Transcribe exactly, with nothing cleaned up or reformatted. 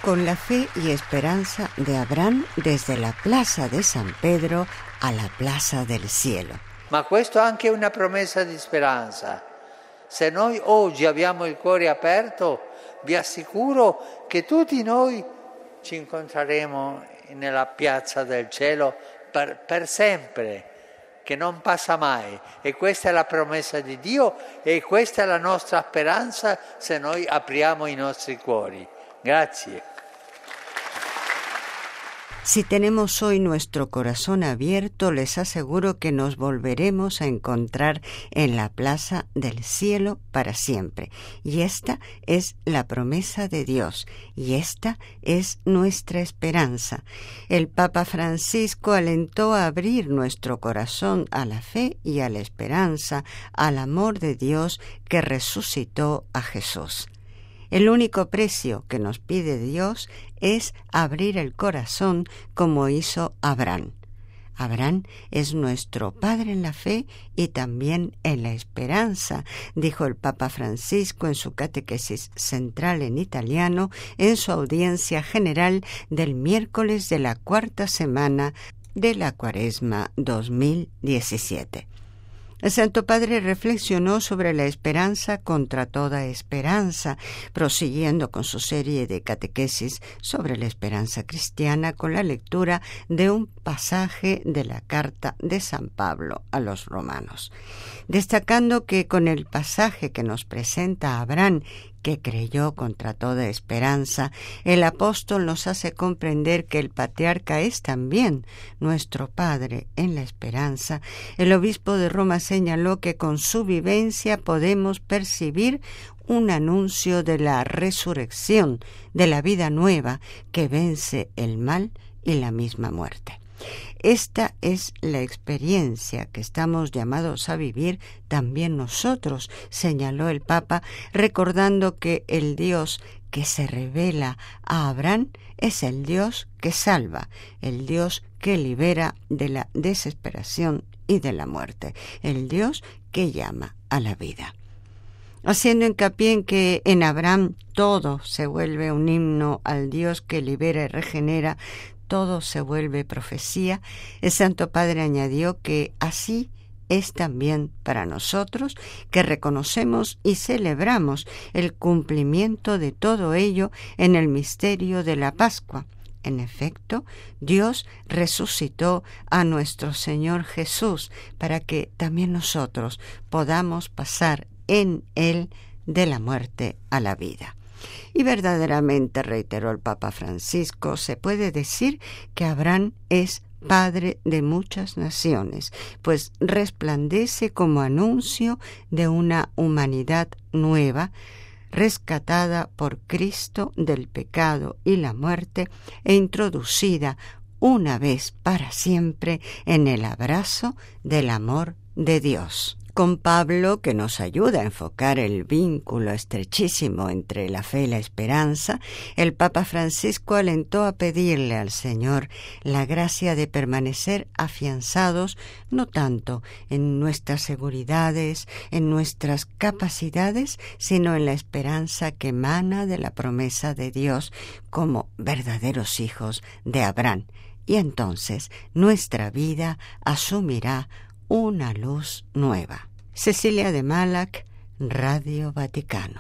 con la fe y esperanza de Abraham desde la Plaza de San Pedro a la Plaza del Cielo. Ma questo è anche una promessa di speranza. Se noi oggi abbiamo il cuore aperto, vi assicuro che tutti noi ci incontreremo nella piazza del cielo per, per sempre, che non passa mai. E questa è la promessa di Dio e questa è la nostra speranza se noi apriamo i nostri cuori. Grazie. Si tenemos hoy nuestro corazón abierto, les aseguro que nos volveremos a encontrar en la Plaza del Cielo para siempre. Y esta es la promesa de Dios, y esta es nuestra esperanza. El Papa Francisco alentó a abrir nuestro corazón a la fe y a la esperanza, al amor de Dios que resucitó a Jesús. El único precio que nos pide Dios es abrir el corazón como hizo Abraham. Abraham es nuestro padre en la fe y también en la esperanza, dijo el Papa Francisco en su catequesis central en italiano en su audiencia general del miércoles de la cuarta semana de la Cuaresma dos mil diecisiete. El Santo Padre reflexionó sobre la esperanza contra toda esperanza, prosiguiendo con su serie de catequesis sobre la esperanza cristiana con la lectura de un pasaje de la carta de San Pablo a los romanos, destacando que con el pasaje que nos presenta Abraham, que creyó contra toda esperanza, el apóstol nos hace comprender que el patriarca es también nuestro Padre en la esperanza. El obispo de Roma señaló que con su vivencia podemos percibir un anuncio de la resurrección, de la vida nueva que vence el mal y la misma muerte. Esta es la experiencia que estamos llamados a vivir también nosotros, señaló el Papa, recordando que el Dios que se revela a Abraham es el Dios que salva, el Dios que libera de la desesperación y de la muerte, el Dios que llama a la vida. Haciendo hincapié en que en Abraham todo se vuelve un himno al Dios que libera y regenera, todo se vuelve profecía, el Santo Padre añadió que así es también para nosotros, que reconocemos y celebramos el cumplimiento de todo ello en el misterio de la Pascua. En efecto, Dios resucitó a nuestro Señor Jesús para que también nosotros podamos pasar en Él de la muerte a la vida. Y verdaderamente, reiteró el Papa Francisco, se puede decir que Abraham es padre de muchas naciones, pues resplandece como anuncio de una humanidad nueva, rescatada por Cristo del pecado y la muerte e introducida una vez para siempre en el abrazo del amor de Dios. Con Pablo, que nos ayuda a enfocar el vínculo estrechísimo entre la fe y la esperanza, el Papa Francisco alentó a pedirle al Señor la gracia de permanecer afianzados no tanto en nuestras seguridades, en nuestras capacidades, sino en la esperanza que emana de la promesa de Dios como verdaderos hijos de Abraham. Y entonces nuestra vida asumirá una luz nueva. Cecilia de Malac, Radio Vaticano.